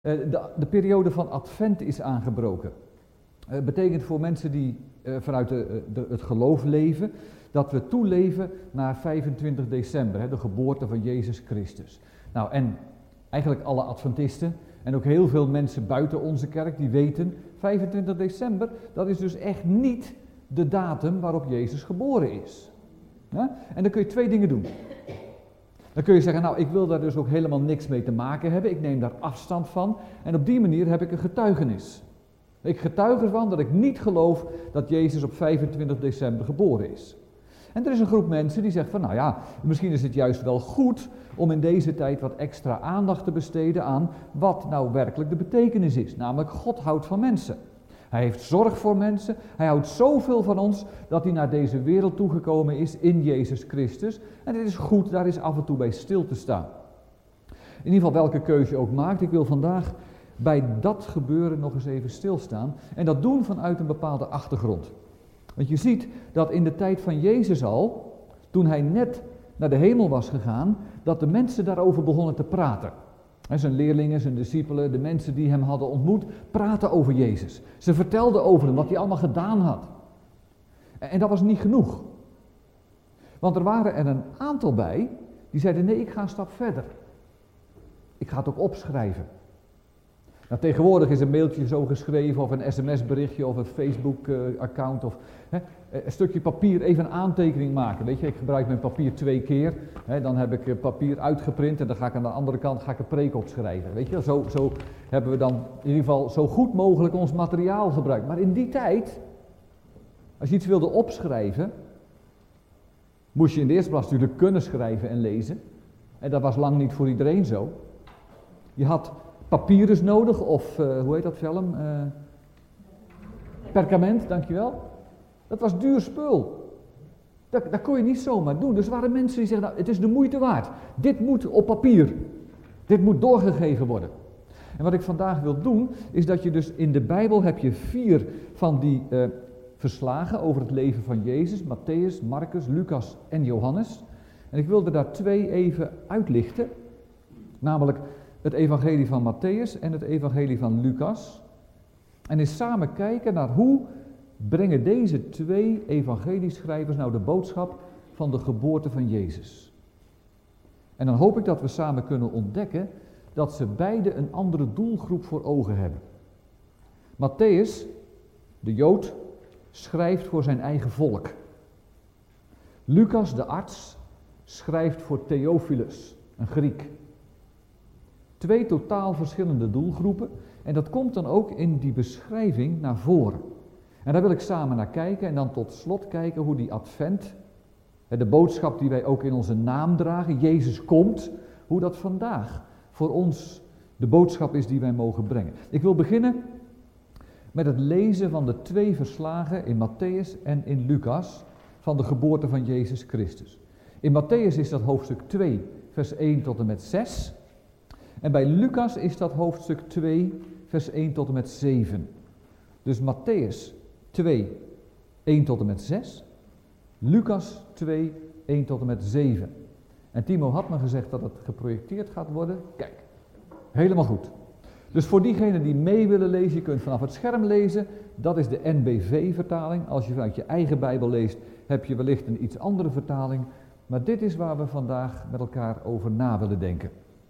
De periode van Advent is aangebroken. Het betekent voor mensen die vanuit het geloof leven, dat we toeleven naar 25 december, de geboorte van Jezus Christus. Nou, en eigenlijk alle Adventisten en ook heel veel mensen buiten onze kerk die weten, 25 december, dat is dus echt niet de datum waarop Jezus geboren is. Ja? En dan kun je twee dingen doen. Dan kun je zeggen, nou, ik wil daar dus ook helemaal niks mee te maken hebben, ik neem daar afstand van en op die manier heb ik een getuigenis. Ik getuig ervan dat ik niet geloof dat Jezus op 25 december geboren is. En er is een groep mensen die zegt van, nou ja, misschien is het juist wel goed om in deze tijd wat extra aandacht te besteden aan wat nou werkelijk de betekenis is. Namelijk, God houdt van mensen. Hij heeft zorg voor mensen. Hij houdt zoveel van ons dat hij naar deze wereld toegekomen is in Jezus Christus. En het is goed daar eens af en toe bij stil te staan. In ieder geval welke keuze je ook maakt. Ik wil vandaag bij dat gebeuren nog eens even stilstaan. En dat doen vanuit een bepaalde achtergrond. Want je ziet dat in de tijd van Jezus al, toen hij net naar de hemel was gegaan, dat de mensen daarover begonnen te praten. En zijn leerlingen, zijn discipelen, de mensen die hem hadden ontmoet, praten over Jezus. Ze vertelden over hem, wat hij allemaal gedaan had. En dat was niet genoeg. Want er waren er een aantal bij, die zeiden, nee, ik ga een stap verder. Ik ga het ook opschrijven. Nou, tegenwoordig is een mailtje zo geschreven, of een sms-berichtje, of een Facebook-account, of een stukje papier, even een aantekening maken. Weet je, ik gebruik mijn papier 2 keer, dan heb ik papier uitgeprint en dan ga ik aan de andere kant een preek opschrijven. Weet je, zo hebben we dan in ieder geval zo goed mogelijk ons materiaal gebruikt. Maar in die tijd, als je iets wilde opschrijven, moest je in de eerste plaats natuurlijk kunnen schrijven en lezen. En dat was lang niet voor iedereen zo. Je had papyrus nodig, of hoe heet dat film? Perkament, dankjewel. Dat was duur spul. Dat kon je niet zomaar doen. Dus er waren mensen die zeggen, nou, het is de moeite waard. Dit moet op papier. Dit moet doorgegeven worden. En wat ik vandaag wil doen, is dat je dus in de Bijbel heb je 4 van die verslagen over het leven van Jezus. Mattheüs, Marcus, Lucas en Johannes. En ik wilde daar 2 even uitlichten. Namelijk het evangelie van Mattheüs en het evangelie van Lucas. En eens samen kijken naar hoe brengen deze 2 evangelieschrijvers nou de boodschap van de geboorte van Jezus. En dan hoop ik dat we samen kunnen ontdekken dat ze beide een andere doelgroep voor ogen hebben. Mattheüs, de Jood, schrijft voor zijn eigen volk. Lucas, de arts, schrijft voor Theophilus, een Griek. 2 totaal verschillende doelgroepen en dat komt dan ook in die beschrijving naar voren. En daar wil ik samen naar kijken en dan tot slot kijken hoe die advent, de boodschap die wij ook in onze naam dragen, Jezus komt, hoe dat vandaag voor ons de boodschap is die wij mogen brengen. Ik wil beginnen met het lezen van de 2 verslagen in Mattheüs en in Lucas van de geboorte van Jezus Christus. In Mattheüs is dat hoofdstuk 2, vers 1 tot en met 6. En bij Lucas is dat hoofdstuk 2, vers 1 tot en met 7. Dus Mattheüs 2, 1 tot en met 6. Lucas 2, 1 tot en met 7. En Timo had me gezegd dat het geprojecteerd gaat worden. Kijk, helemaal goed. Dus voor diegenen die mee willen lezen, je kunt vanaf het scherm lezen. Dat is de NBV-vertaling. Als je vanuit je eigen Bijbel leest, heb je wellicht een iets andere vertaling. Maar dit is waar we vandaag met elkaar over na willen denken.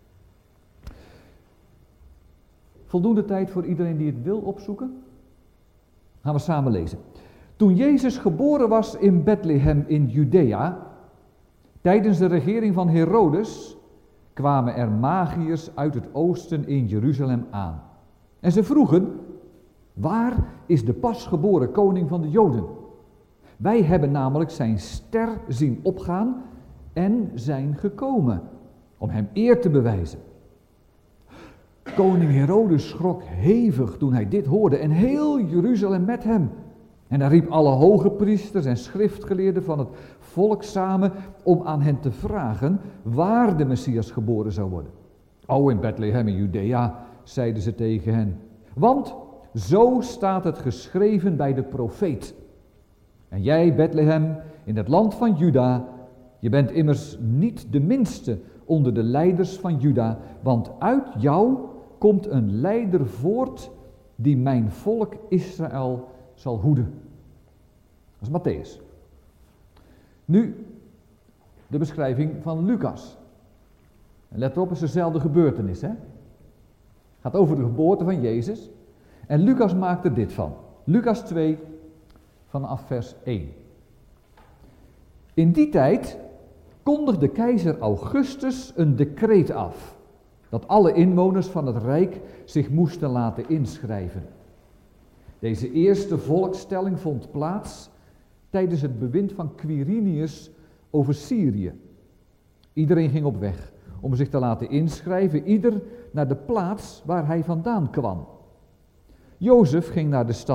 Voldoende tijd voor iedereen die het wil opzoeken? Gaan we samen lezen. Toen Jezus geboren was in Bethlehem in Judea, tijdens de regering van Herodes, kwamen er magiërs uit het oosten in Jeruzalem aan. En ze vroegen, waar is de pasgeboren koning van de Joden? Wij hebben namelijk zijn ster zien opgaan en zijn gekomen, om hem eer te bewijzen. Koning Herodes schrok hevig toen hij dit hoorde en heel Jeruzalem met hem. En hij riep alle hoge priesters en schriftgeleerden van het volk samen om aan hen te vragen waar de Messias geboren zou worden. O, in Bethlehem in Judea, zeiden ze tegen hen. Want zo staat het geschreven bij de profeet. En jij, Bethlehem, in het land van Juda, je bent immers niet de minste onder de leiders van Juda, want uit jou komt een leider voort die mijn volk Israël zal hoeden. Dat is Mattheüs. Nu de beschrijving van Lucas. En let op, het is dezelfde gebeurtenis. Het gaat over de geboorte van Jezus. En Lucas maakt er dit van. Lucas 2 vanaf vers 1. In die tijd kondigde keizer Augustus een decreet af dat alle inwoners van het rijk zich moesten laten inschrijven. Deze eerste volkstelling vond plaats tijdens het bewind van Quirinius over Syrië. Iedereen ging op weg om zich te laten inschrijven, ieder naar de plaats waar hij vandaan kwam. Jozef ging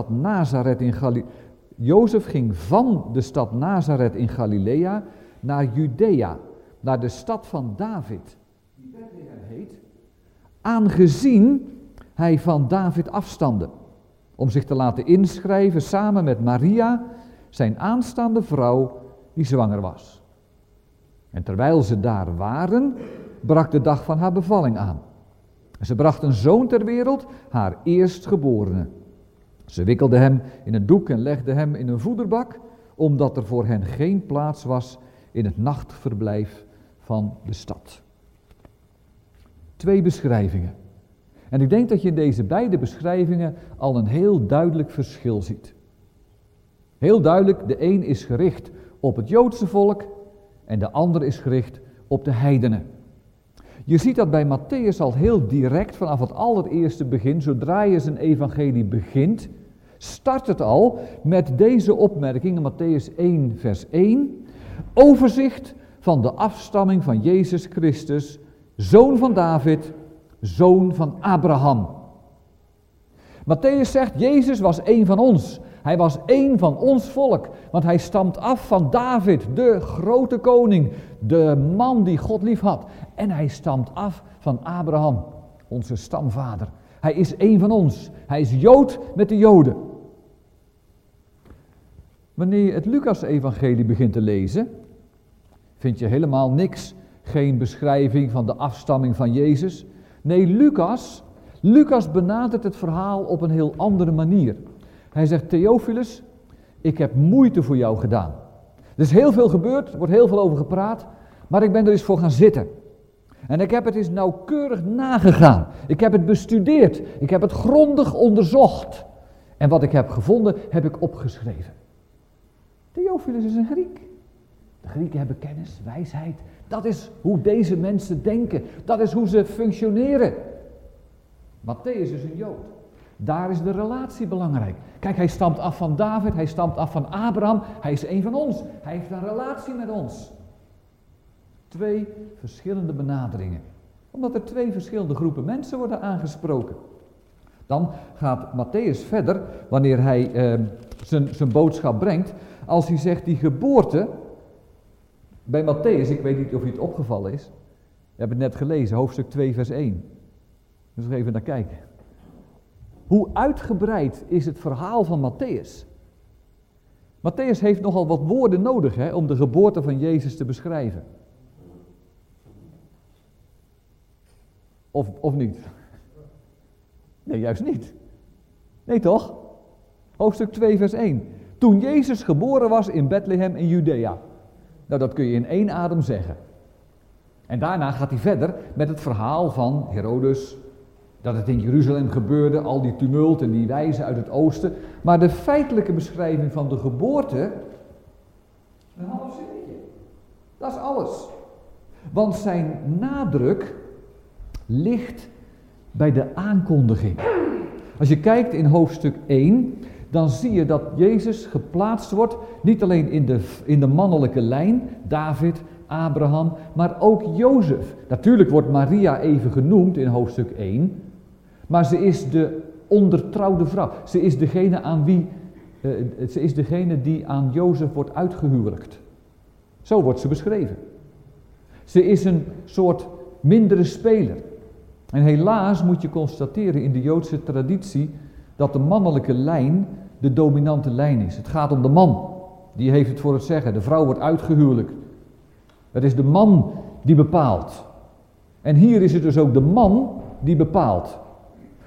van de stad Nazareth in Galilea naar Judea, naar de stad van David, die Bethlehem heet, aangezien hij van David afstamde, om zich te laten inschrijven samen met Maria, zijn aanstaande vrouw, die zwanger was. En terwijl ze daar waren, brak de dag van haar bevalling aan. Ze bracht een zoon ter wereld, haar eerstgeborene. Ze wikkelde hem in een doek en legde hem in een voederbak, omdat er voor hen geen plaats was in het nachtverblijf van de stad. 2 beschrijvingen. En ik denk dat je in deze beide beschrijvingen al een heel duidelijk verschil ziet. Heel duidelijk, de een is gericht op het Joodse volk en de ander is gericht op de heidenen. Je ziet dat bij Mattheüs al heel direct vanaf het allereerste begin, zodra je zijn evangelie begint, start het al met deze opmerking in Mattheüs 1 vers 1. Overzicht van de afstamming van Jezus Christus, zoon van David, zoon van Abraham. Mattheüs zegt, Jezus was één van ons. Hij was één van ons volk, want hij stamt af van David, de grote koning, de man die God lief had. En hij stamt af van Abraham, onze stamvader. Hij is één van ons. Hij is Jood met de Joden. Wanneer je het Lucas-evangelie begint te lezen, vind je helemaal niks. Geen beschrijving van de afstamming van Jezus. Nee, Lucas benadert het verhaal op een heel andere manier. Hij zegt, Theophilus, ik heb moeite voor jou gedaan. Er is heel veel gebeurd, er wordt heel veel over gepraat, maar ik ben er eens voor gaan zitten. En ik heb het eens nauwkeurig nagegaan. Ik heb het bestudeerd, ik heb het grondig onderzocht. En wat ik heb gevonden, heb ik opgeschreven. Theophilus is een Griek. De Grieken hebben kennis, wijsheid. Dat is hoe deze mensen denken. Dat is hoe ze functioneren. Mattheüs is een Jood. Daar is de relatie belangrijk. Kijk, hij stamt af van David, hij stamt af van Abraham. Hij is een van ons. Hij heeft een relatie met ons. 2 verschillende benaderingen. Omdat er 2 verschillende groepen mensen worden aangesproken. Dan gaat Mattheüs verder, wanneer hij zijn boodschap brengt. Als hij zegt, die geboorte, bij Mattheüs, ik weet niet of je het opgevallen is. We hebben het net gelezen, hoofdstuk 2 vers 1. Dus nog even naar kijken. Hoe uitgebreid is het verhaal van Mattheüs? Mattheüs heeft nogal wat woorden nodig om de geboorte van Jezus te beschrijven. Of niet? Nee, juist niet. Nee toch? Hoofdstuk 2 vers 1. Toen Jezus geboren was in Bethlehem in Judea. Nou, dat kun je in 1 adem zeggen. En daarna gaat hij verder met het verhaal van Herodes, dat het in Jeruzalem gebeurde, al die tumult en die wijzen uit het oosten. Maar de feitelijke beschrijving van de geboorte, een half zinnetje. Dat is alles. Want zijn nadruk ligt bij de aankondiging. Als je kijkt in hoofdstuk 1, dan zie je dat Jezus geplaatst wordt, niet alleen in de mannelijke lijn, David, Abraham, maar ook Jozef. Natuurlijk wordt Maria even genoemd in hoofdstuk 1, maar ze is de ondertrouwde vrouw. Ze is degene die aan Jozef wordt uitgehuwelijkt. Zo wordt ze beschreven. Ze is een soort mindere speler. En helaas moet je constateren in de Joodse traditie dat de mannelijke lijn de dominante lijn is. Het gaat om de man. Die heeft het voor het zeggen. De vrouw wordt uitgehuwelijkt. Het is de man die bepaalt. En hier is het dus ook de man die bepaalt.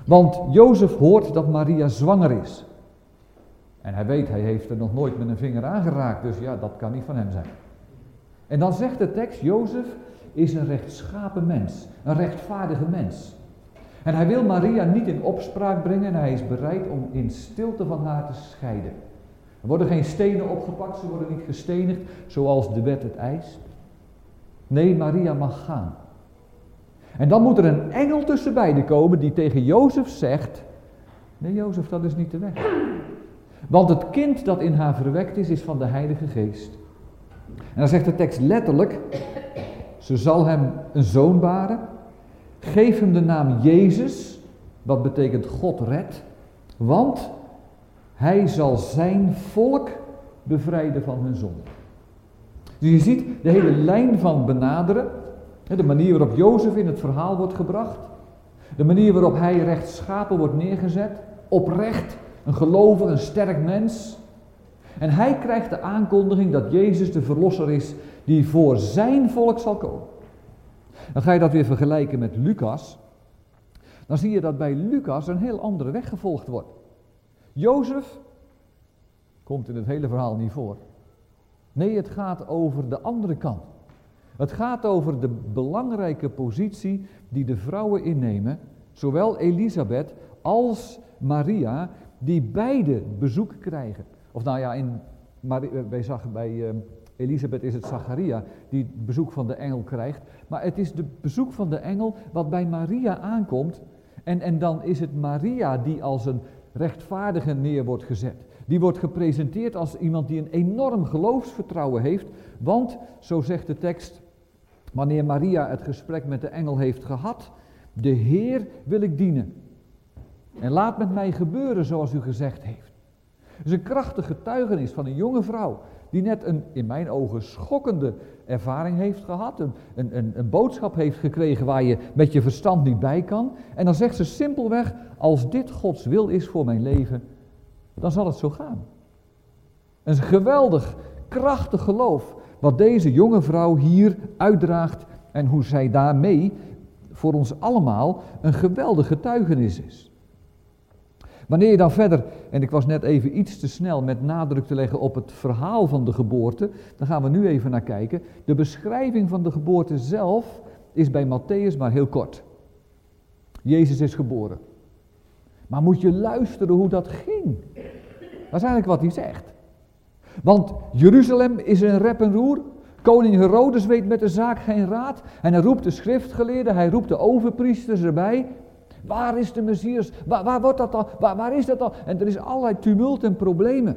Want Jozef hoort dat Maria zwanger is. En hij weet, hij heeft er nog nooit met een vinger aangeraakt, dus ja, dat kan niet van hem zijn. En dan zegt de tekst, Jozef is een rechtschapen mens, een rechtvaardige mens. En hij wil Maria niet in opspraak brengen en hij is bereid om in stilte van haar te scheiden. Er worden geen stenen opgepakt, ze worden niet gestenigd zoals de wet het eist. Nee, Maria mag gaan. En dan moet er een engel tussen beiden komen die tegen Jozef zegt, nee Jozef, dat is niet de weg. Want het kind dat in haar verwekt is van de Heilige Geest. En dan zegt de tekst letterlijk, ze zal hem een zoon baren, geef hem de naam Jezus, wat betekent God redt, want hij zal zijn volk bevrijden van hun zonde. Dus je ziet de hele lijn van benaderen, de manier waarop Jozef in het verhaal wordt gebracht, de manier waarop hij rechtschapen wordt neergezet, oprecht, een gelovig, een sterk mens. En hij krijgt de aankondiging dat Jezus de verlosser is die voor zijn volk zal komen. Dan ga je dat weer vergelijken met Lucas. Dan zie je dat bij Lucas een heel andere weg gevolgd wordt. Jozef komt in het hele verhaal niet voor. Nee, het gaat over de andere kant. Het gaat over de belangrijke positie die de vrouwen innemen, zowel Elisabeth als Maria, die beide bezoek krijgen. Of nou ja, bij Elisabeth is het Zacharia die het bezoek van de engel krijgt. Maar het is de bezoek van de engel wat bij Maria aankomt. En dan is het Maria die als een rechtvaardige neer wordt gezet. Die wordt gepresenteerd als iemand die een enorm geloofsvertrouwen heeft. Want, zo zegt de tekst, wanneer Maria het gesprek met de engel heeft gehad, de Heer wil ik dienen. En laat met mij gebeuren zoals u gezegd heeft. Dus een krachtig getuigenis van een jonge vrouw die net een, in mijn ogen, schokkende ervaring heeft gehad. Een boodschap heeft gekregen waar je met je verstand niet bij kan. En dan zegt ze simpelweg, als dit Gods wil is voor mijn leven, dan zal het zo gaan. Een geweldig, krachtig geloof wat deze jonge vrouw hier uitdraagt en hoe zij daarmee voor ons allemaal een geweldig getuigenis is. Wanneer je dan verder, en ik was net even iets te snel met nadruk te leggen op het verhaal van de geboorte, dan gaan we nu even naar kijken. De beschrijving van de geboorte zelf is bij Mattheüs maar heel kort. Jezus is geboren. Maar moet je luisteren hoe dat ging? Dat is eigenlijk wat hij zegt. Want Jeruzalem is een rep en roer. Koning Herodes weet met de zaak geen raad. En hij roept de schriftgeleerden, hij roept de overpriesters erbij. Waar is de Messias? Waar wordt dat al? Waar is dat al? En er is allerlei tumult en problemen.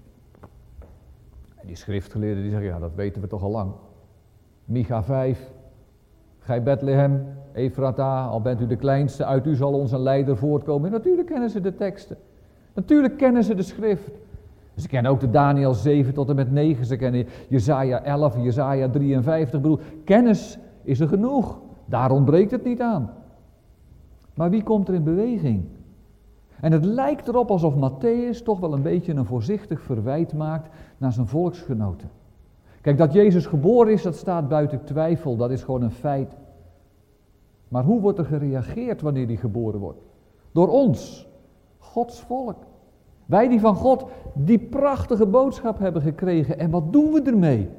En die schriftgeleerden die zeggen, ja dat weten we toch al lang. Micha 5, gij Bethlehem, Ephrata, al bent u de kleinste, uit u zal ons een leider voortkomen. En natuurlijk kennen ze de teksten. Natuurlijk kennen ze de schrift. Ze kennen ook de Daniel 7 tot en met 9. Ze kennen Jesaja 11, Jesaja 53. Ik bedoel, kennis is er genoeg. Daar ontbreekt het niet aan. Maar wie komt er in beweging? En het lijkt erop alsof Mattheüs toch wel een beetje een voorzichtig verwijt maakt naar zijn volksgenoten. Kijk, dat Jezus geboren is, dat staat buiten twijfel. Dat is gewoon een feit. Maar hoe wordt er gereageerd wanneer hij geboren wordt? Door ons, Gods volk. Wij die van God die prachtige boodschap hebben gekregen. En wat doen we ermee?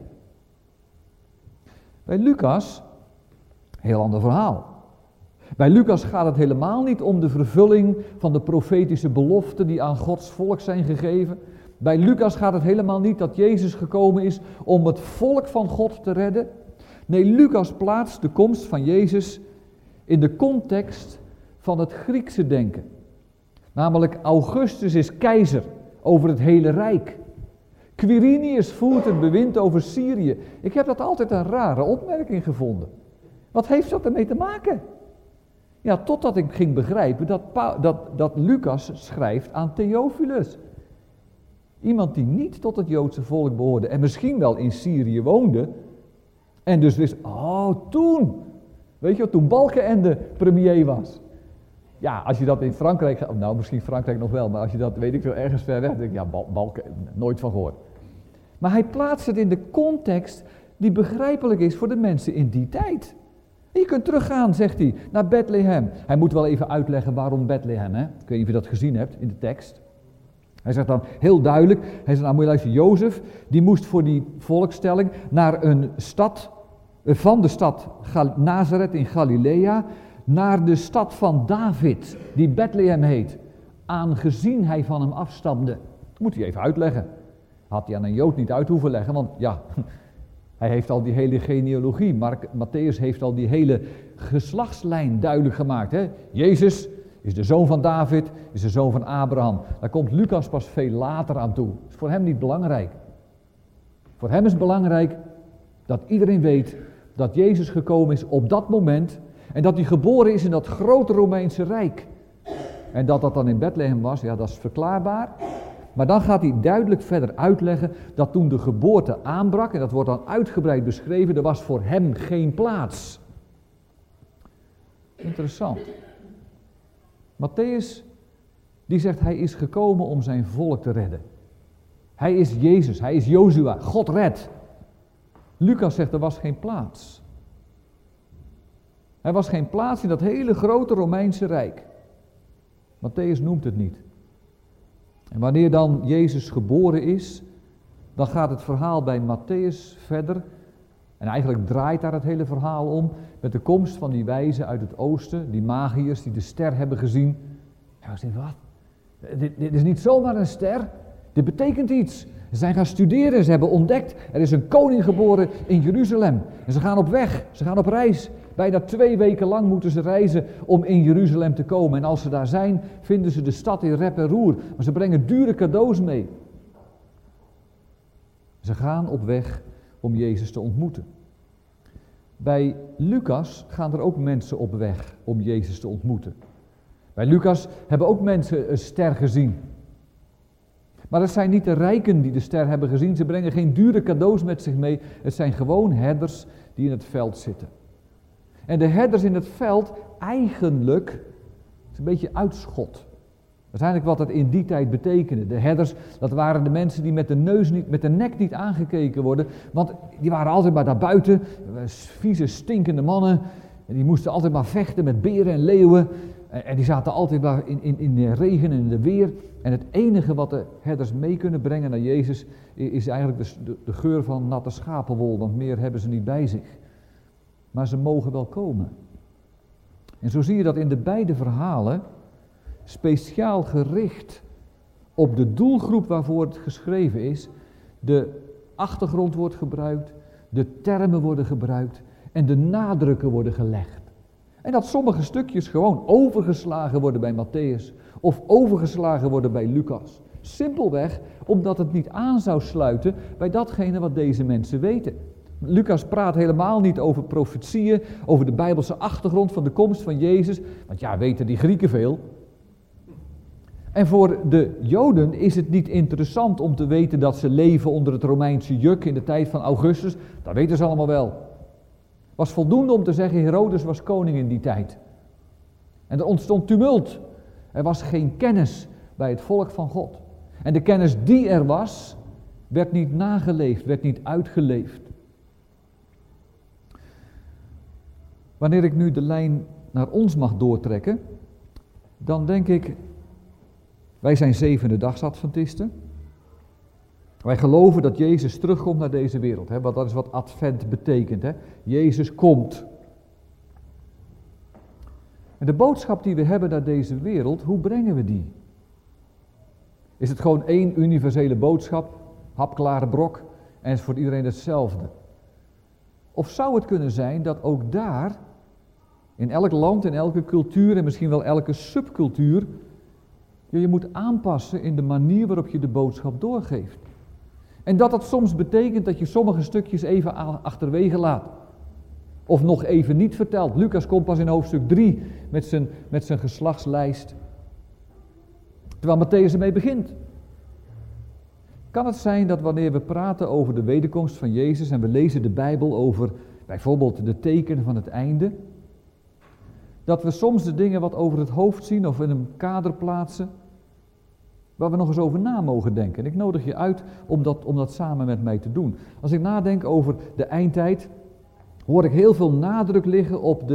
Bij Lucas, heel ander verhaal. Bij Lucas gaat het helemaal niet om de vervulling van de profetische beloften die aan Gods volk zijn gegeven. Bij Lucas gaat het helemaal niet dat Jezus gekomen is om het volk van God te redden. Nee, Lucas plaatst de komst van Jezus in de context van het Griekse denken. Namelijk Augustus is keizer over het hele rijk. Quirinius voert het bewind over Syrië. Ik heb dat altijd een rare opmerking gevonden. Wat heeft dat ermee te maken? Ja, totdat ik ging begrijpen dat Lucas schrijft aan Theophilus. Iemand die niet tot het Joodse volk behoorde en misschien wel in Syrië woonde. En dus wist, toen. Weet je wat, toen Balkenende premier was. Ja, als je dat in Frankrijk, nou misschien Frankrijk nog wel, maar als je dat, weet ik veel, ergens ver weg, denk ik, ja, Balkenende, nooit van gehoord. Maar hij plaatst het in de context die begrijpelijk is voor de mensen in die tijd. Je kunt teruggaan, zegt hij, naar Bethlehem. Hij moet wel even uitleggen waarom Bethlehem, hè? Ik weet niet of je dat gezien hebt in de tekst. Hij zegt dan heel duidelijk, hij zegt, nou moet je luisteren, Jozef, die moest voor die volkstelling naar een stad, van de stad Nazareth in Galilea, naar de stad van David, die Bethlehem heet, aangezien hij van hem afstamde. Dat moet hij even uitleggen. Had hij aan een Jood niet uit hoeven leggen, want ja, hij heeft al die hele genealogie. Matthäus heeft al die hele geslachtslijn duidelijk gemaakt. Hè? Jezus is de zoon van David, is de zoon van Abraham. Daar komt Lucas pas veel later aan toe. Dat is voor hem niet belangrijk. Voor hem is het belangrijk dat iedereen weet dat Jezus gekomen is op dat moment en dat hij geboren is in dat grote Romeinse Rijk. En dat dat dan in Bethlehem was, ja, dat is verklaarbaar. Maar dan gaat hij duidelijk verder uitleggen dat toen de geboorte aanbrak, en dat wordt dan uitgebreid beschreven, er was voor hem geen plaats. Interessant. Matthäus, die zegt hij is gekomen om zijn volk te redden. Hij is Jezus, hij is Jozua, God redt. Lucas zegt er was geen plaats. Er was geen plaats in dat hele grote Romeinse Rijk. Matthäus noemt het niet. En wanneer dan Jezus geboren is, dan gaat het verhaal bij Matthäus verder. En eigenlijk draait daar het hele verhaal om, met de komst van die wijzen uit het oosten, die magiërs die de ster hebben gezien. Ja, ik zeg, wat? Dit is niet zomaar een ster, dit betekent iets. Ze zijn gaan studeren, ze hebben ontdekt, er is een koning geboren in Jeruzalem. En ze gaan op weg, ze gaan op reis. Bijna 2 weken lang moeten ze reizen om in Jeruzalem te komen. En als ze daar zijn, vinden ze de stad in rep en roer. Maar ze brengen dure cadeaus mee. Ze gaan op weg om Jezus te ontmoeten. Bij Lucas gaan er ook mensen op weg om Jezus te ontmoeten. Bij Lucas hebben ook mensen een ster gezien. Maar het zijn niet de rijken die de ster hebben gezien. Ze brengen geen dure cadeaus met zich mee. Het zijn gewoon herders die in het veld zitten. En de herders in het veld, eigenlijk, het is een beetje uitschot. Dat is eigenlijk wat het in die tijd betekende. De herders, dat waren de mensen die met de nek niet aangekeken worden. Want die waren altijd maar daar buiten, vieze, stinkende mannen. En die moesten altijd maar vechten met beren en leeuwen. En die zaten altijd maar in de regen en in de weer. En het enige wat de herders mee kunnen brengen naar Jezus is eigenlijk de geur van natte schapenwol. Want meer hebben ze niet bij zich. Maar ze mogen wel komen. En zo zie je dat in de beide verhalen speciaal gericht op de doelgroep waarvoor het geschreven is, de achtergrond wordt gebruikt, de termen worden gebruikt en de nadrukken worden gelegd. En dat sommige stukjes gewoon overgeslagen worden bij Matthäus of overgeslagen worden bij Lucas. Simpelweg omdat het niet aan zou sluiten bij datgene wat deze mensen weten. Lucas praat helemaal niet over profetieën, over de Bijbelse achtergrond van de komst van Jezus, want ja, weten die Grieken veel. En voor de Joden is het niet interessant om te weten dat ze leven onder het Romeinse juk in de tijd van Augustus, dat weten ze allemaal wel. Het was voldoende om te zeggen, Herodes was koning in die tijd. En er ontstond tumult. Er was geen kennis bij het volk van God. En de kennis die er was, werd niet nageleefd, werd niet uitgeleefd. Wanneer ik nu de lijn naar ons mag doortrekken, dan denk ik, wij zijn zevende-dagsadventisten. Wij geloven dat Jezus terugkomt naar deze wereld, want dat is wat advent betekent. Hè? Jezus komt. En de boodschap die we hebben naar deze wereld, hoe brengen we die? Is het gewoon één universele boodschap, hapklare brok, en is voor iedereen hetzelfde? Of zou het kunnen zijn dat ook daar, in elk land, in elke cultuur en misschien wel elke subcultuur, je moet aanpassen in de manier waarop je de boodschap doorgeeft. En dat dat soms betekent dat je sommige stukjes even achterwege laat. Of nog even niet vertelt. Lucas komt pas in hoofdstuk 3 met zijn geslachtslijst. Terwijl Matthäus ermee begint. Kan het zijn dat wanneer we praten over de wederkomst van Jezus en we lezen de Bijbel over bijvoorbeeld de tekenen van het einde, dat we soms de dingen wat over het hoofd zien of in een kader plaatsen, waar we nog eens over na mogen denken. En ik nodig je uit om dat samen met mij te doen. Als ik nadenk over de eindtijd, hoor ik heel veel nadruk liggen op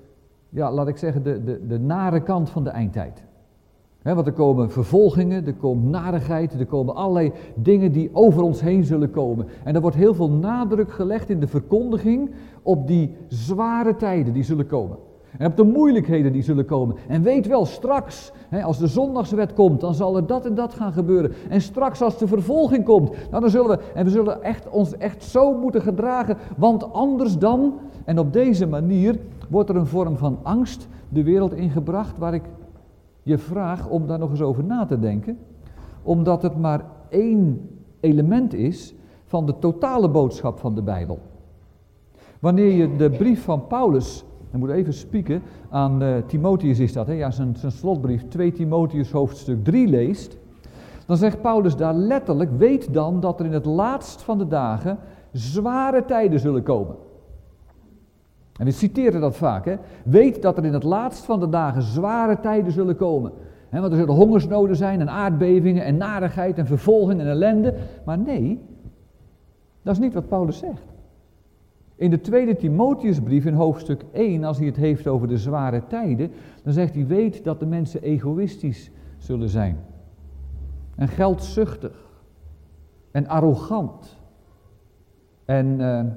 de nare kant van de eindtijd. Want er komen vervolgingen, er komt narigheid, er komen allerlei dingen die over ons heen zullen komen. En er wordt heel veel nadruk gelegd in de verkondiging op die zware tijden die zullen komen. En op de moeilijkheden die zullen komen. En weet wel, straks, als de zondagswet komt, dan zal er dat en dat gaan gebeuren. En straks als de vervolging komt, nou, we zullen ons echt zo moeten gedragen. Want anders dan, en op deze manier, wordt er een vorm van angst de wereld ingebracht, waar ik je vraag om daar nog eens over na te denken. Omdat het maar één element is van de totale boodschap van de Bijbel. Wanneer je de brief van Paulus, ik moet even spieken, aan Timotheus is dat, zijn slotbrief, 2 Timotheus hoofdstuk 3 leest, dan zegt Paulus daar letterlijk, weet dan dat er in het laatst van de dagen zware tijden zullen komen. En we citeren dat vaak, weet dat er in het laatst van de dagen zware tijden zullen komen. Want er zullen hongersnoden zijn en aardbevingen en narigheid en vervolging en ellende. Maar nee, dat is niet wat Paulus zegt. In de 2 Timotheusbrief in hoofdstuk 1, als hij het heeft over de zware tijden, dan zegt hij, weet dat de mensen egoïstisch zullen zijn. En geldzuchtig. En arrogant. En,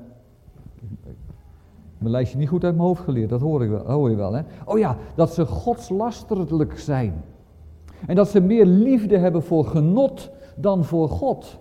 mijn lijstje niet goed uit mijn hoofd geleerd, dat hoor je wel. Oh ja, dat ze godslasterlijk zijn. En dat ze meer liefde hebben voor genot dan voor God.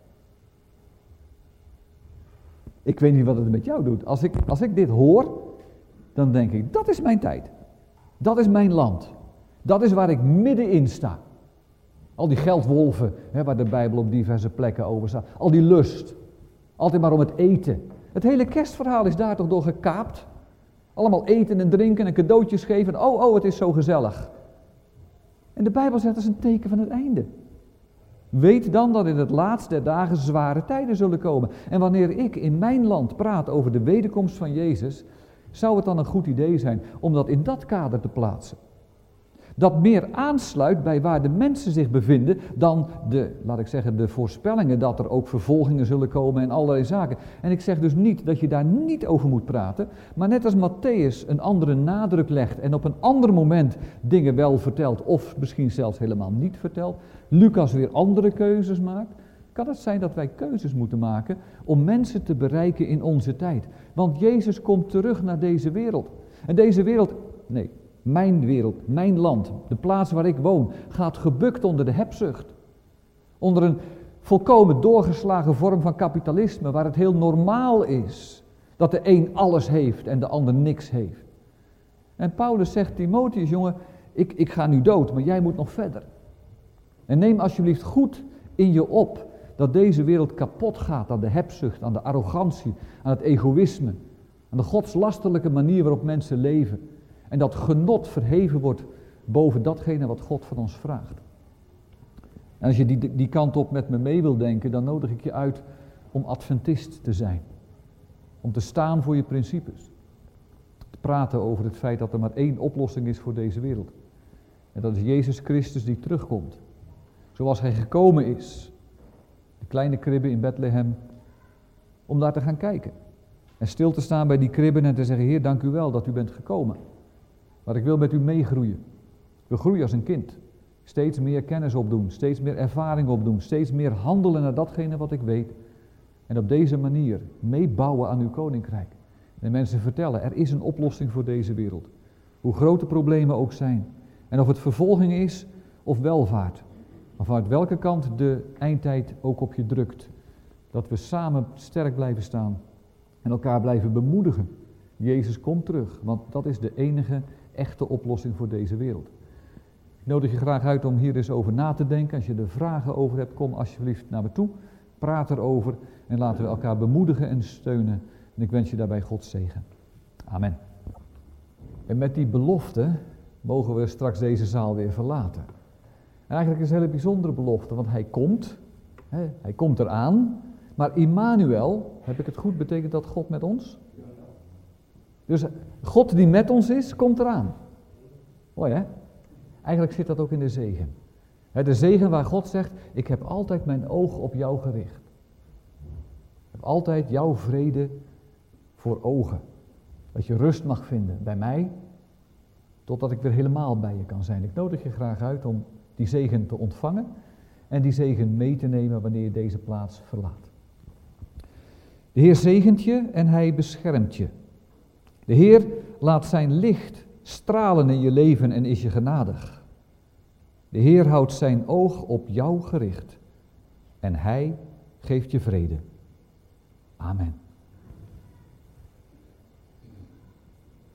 Ik weet niet wat het met jou doet. Als ik dit hoor, dan denk ik, dat is mijn tijd. Dat is mijn land. Dat is waar ik middenin sta. Al die geldwolven, waar de Bijbel op diverse plekken over staat. Al die lust. Altijd maar om het eten. Het hele kerstverhaal is daar toch door gekaapt. Allemaal eten en drinken en cadeautjes geven. Oh, het is zo gezellig. En de Bijbel zegt, dat is een teken van het einde. Weet dan dat in het laatst der dagen zware tijden zullen komen. En wanneer ik in mijn land praat over de wederkomst van Jezus, zou het dan een goed idee zijn om dat in dat kader te plaatsen. Dat meer aansluit bij waar de mensen zich bevinden dan de voorspellingen dat er ook vervolgingen zullen komen en allerlei zaken. En ik zeg dus niet dat je daar niet over moet praten, maar net als Matthäus een andere nadruk legt en op een ander moment dingen wel vertelt of misschien zelfs helemaal niet vertelt, Lucas weer andere keuzes maakt, kan het zijn dat wij keuzes moeten maken om mensen te bereiken in onze tijd. Want Jezus komt terug naar deze wereld. En deze wereld, mijn wereld, mijn land, de plaats waar ik woon, gaat gebukt onder de hebzucht. Onder een volkomen doorgeslagen vorm van kapitalisme, waar het heel normaal is dat de een alles heeft en de ander niks heeft. En Paulus zegt, Timotheus, jongen, ik ga nu dood, maar jij moet nog verder. En neem alsjeblieft goed in je op dat deze wereld kapot gaat aan de hebzucht, aan de arrogantie, aan het egoïsme, aan de godslasterlijke manier waarop mensen leven. En dat genot verheven wordt boven datgene wat God van ons vraagt. En als je die kant op met me mee wil denken, dan nodig ik je uit om adventist te zijn. Om te staan voor je principes. Te praten over het feit dat er maar één oplossing is voor deze wereld. En dat is Jezus Christus die terugkomt. Zoals hij gekomen is. De kleine kribbe in Bethlehem. Om daar te gaan kijken. En stil te staan bij die kribben en te zeggen, Heer, dank u wel dat u bent gekomen. Maar ik wil met u meegroeien. Ik wil groeien als een kind. Steeds meer kennis opdoen, steeds meer ervaring opdoen, steeds meer handelen naar datgene wat ik weet. En op deze manier meebouwen aan uw koninkrijk. En mensen vertellen, er is een oplossing voor deze wereld. Hoe groot de problemen ook zijn. En of het vervolging is of welvaart. Of uit welke kant de eindtijd ook op je drukt. Dat we samen sterk blijven staan. En elkaar blijven bemoedigen. Jezus komt terug, want dat is de enige echte oplossing voor deze wereld. Ik nodig je graag uit om hier eens over na te denken. Als je er vragen over hebt, kom alsjeblieft naar me toe. Praat erover en laten we elkaar bemoedigen en steunen. En ik wens je daarbij Gods zegen. Amen. En met die belofte mogen we straks deze zaal weer verlaten. En eigenlijk is het een hele bijzondere belofte, want hij komt eraan. Maar Immanuel, heb ik het goed, betekent dat God met ons? Dus God die met ons is, komt eraan. Mooi hè? Eigenlijk zit dat ook in de zegen. De zegen waar God zegt, ik heb altijd mijn oog op jou gericht. Ik heb altijd jouw vrede voor ogen. Dat je rust mag vinden bij mij, totdat ik weer helemaal bij je kan zijn. Ik nodig je graag uit om die zegen te ontvangen en die zegen mee te nemen wanneer je deze plaats verlaat. De Heer zegent je en hij beschermt je. De Heer laat zijn licht stralen in je leven en is je genadig. De Heer houdt zijn oog op jou gericht en hij geeft je vrede. Amen.